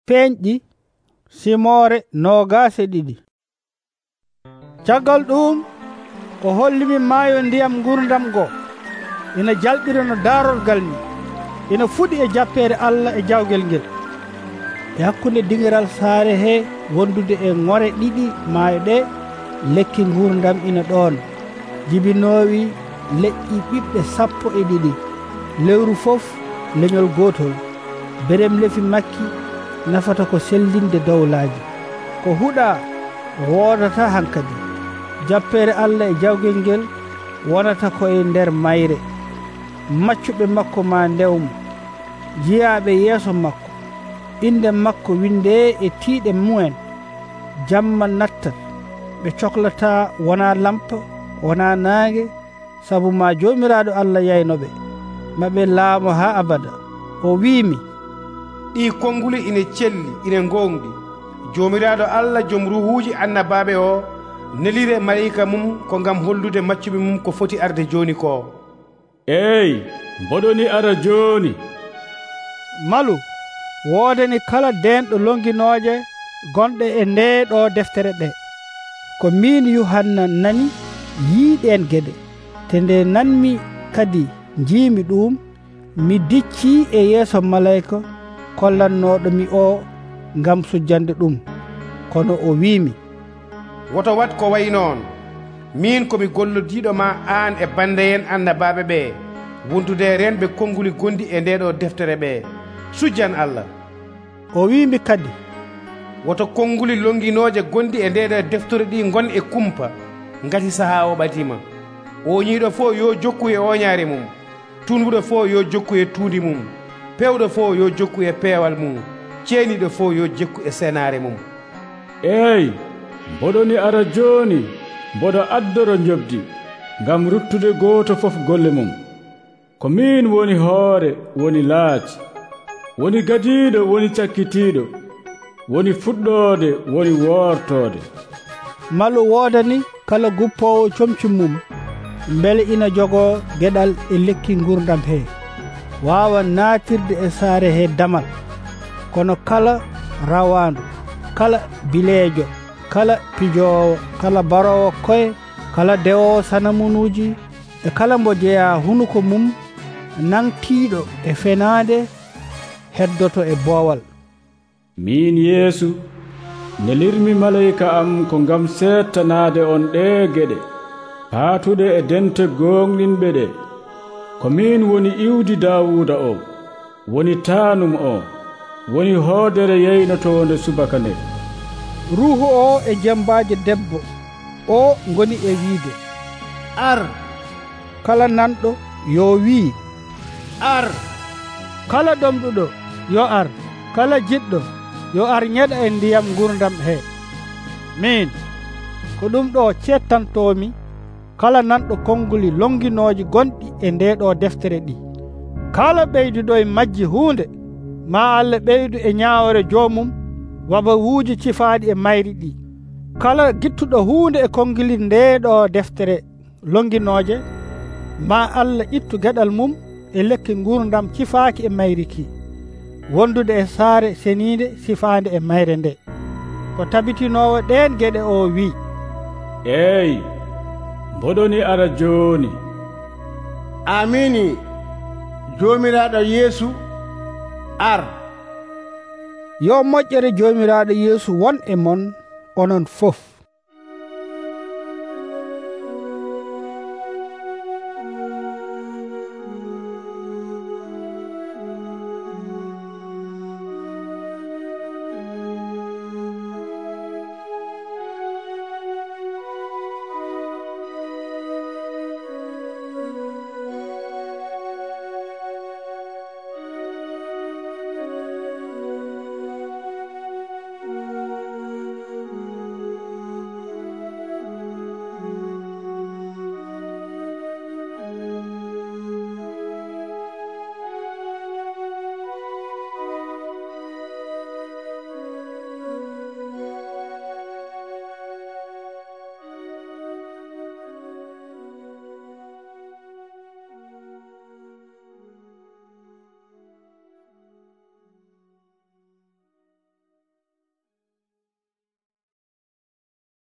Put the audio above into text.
peñƴi simore 22. caggal ɗum o hollimi maayo ndiyam gurdam go ina jalɓira no darorgal ni ina fuɗi e jappere Allah e jawgel ngel e hakkunde dingiral saare he wondude e ŋore ɗiɗi maayo ɗe lekki gurdam ina ɗon jibinowi leƴƴi ɓiɓɓe 12 lewru fof leñol gotol berem lefi makki nafata ko sellinde dowlaji ko huɗa wodata hankadi jappere Allah e jawgel ngel wonata ko e nder mayre maccuɓe makko ma ndewmo jiyaɓe yeeso makko inde makko winde e tiiɗe mumen jamma nattat ɓe cohlata wona lampa wona naange sabu ma jomiraɗo Allah yaynoɓe maɓe laamo ha abada o wiimi ɗi konnguli ina celli ina gonɗi jomiraɗo Allah joom ruhuji annabaɓe o nelire malaika mum ko gam hollude maccuɓe mum ko foti arde joni ko. eyi mboɗoni ara joni. malu wodani kala denɗo longinoje gonɗe e nde ɗo deftere ɗe ko min Yuhanna nani yiiɗen gueɗe te nde nanmi kadi jiimi ɗum mi dicci e yeeso malaika kollannoɗo mi o gam sujjande ɗum kono o wiimi woto wat ko way noon min komi gollodiɗo ma an e bande en annabaɓe ɓe wondude renɓe konnguli gondi e ndeɗo deftere ɓe sujjan Allah. o wiimi kadi woto konnguli longinoje gondi e ndeɗo deftere ɗi gon e kumpa ngati saaha o ɓatima oñiɗo fo yo jokku e oñaare mum tunbuɗo fo yo jokku e tuundi mum pewɗo fo yo jokku e peewal mum ceeniɗo fo yo jokku e senare mum. eyi mboɗoni ara joni mboɗo addoro jobdi gam ruttude goto fof golle mum ko min woni hoore woni laaci woni gadiɗo woni cakkitiɗo woni fuɗɗode woni wortode. malu wodani kala guppowo comci mum beele ina jogo gueɗal e lekki gurdam he wawa natirde e saare he damal kono kala rawandu kala bileejo kala pijowo kala barowo koye kala dewowo sanamunuji e kala mbo jeeya hunuko mum nangtiɗo e fenade heddoto e boowal. min Yeesu nelirmi malaika am ko gam settanade on ɗe gueɗe paatuɗe e dente gonɗinɓe ɗe ko min woni iwdi Dawuda o woni tanum o woni hoodere yeynotode subaka nde. ruhu o e jembaji debbo o goni e wiide ar kala nanɗo yo wii ar kala ɗomɗuɗo yo ar kala jiɗɗo yo ar ñeɗa e ndiyam gurdam he min ko ɗum ɗo cettantomi kala nanɗo konnguli longinoji gonɗi e ndeɗo deftere ɗi kala ɓeyduɗo e majji hunde ma Allah ɓeydu e ñaawore joomum waba wuuji cifaɗi e mayri ɗi kala gittuɗo hunde e konnguli ndeɗo deftere longinoje ma Allah ittu gueɗal mum e lekki gurdam cifaaki e mayri ki wondude e saare senide sifande e mayre nde ko tabitinowo ɗen gueɗe o wi eyi mboɗoni ara joni. amini jomiraɗo Yeesu ar. yo moƴƴere jomiraɗo Yeesu won e mon onon fof.